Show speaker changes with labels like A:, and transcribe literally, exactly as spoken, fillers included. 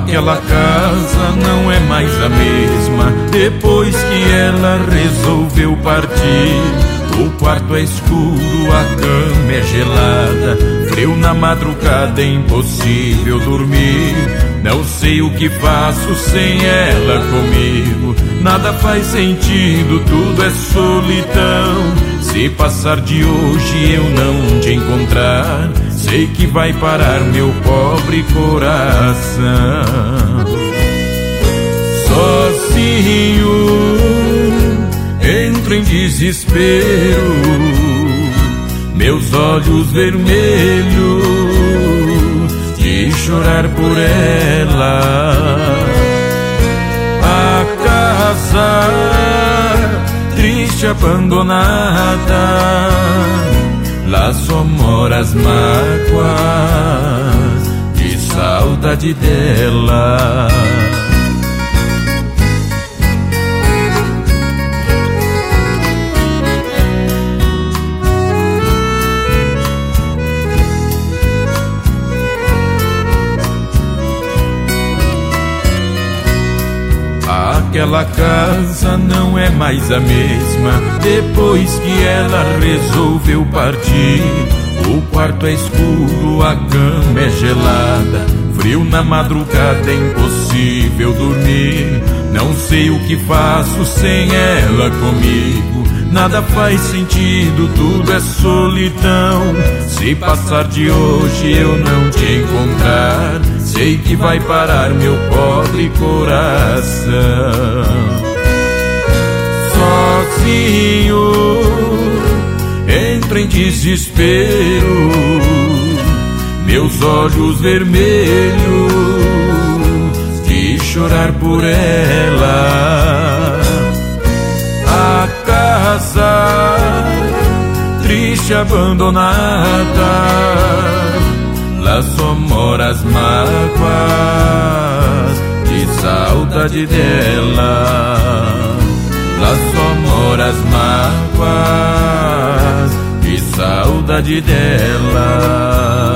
A: Aquela casa não é mais a mesma depois que ela resolveu partir. O quarto é escuro, a cama é gelada, frio na madrugada, é impossível dormir. Não sei o que faço sem ela comigo. Nada faz sentido, tudo é solidão. Se passar de hoje eu não te encontrar, sei que vai parar meu pobre coração. Sozinho entro em desespero, meus olhos vermelhos de chorar por ela. A casa triste, abandonada, lá só mora as mágoas de saudade dela. Aquela casa não é mais a mesma depois que ela resolveu partir. O quarto é escuro, a cama é gelada, frio na madrugada, é impossível dormir. Não sei o que faço sem ela comigo. Nada faz sentido, tudo é solidão. Se passar de hoje eu não te encontrar, sei que vai parar meu pobre coração. Sozinho entro em desespero, meus olhos vermelhos de chorar por ela. A casa triste, abandonada, lá só mora as mágoas de saudade dela. Lá só mora as mágoas de saudade dela.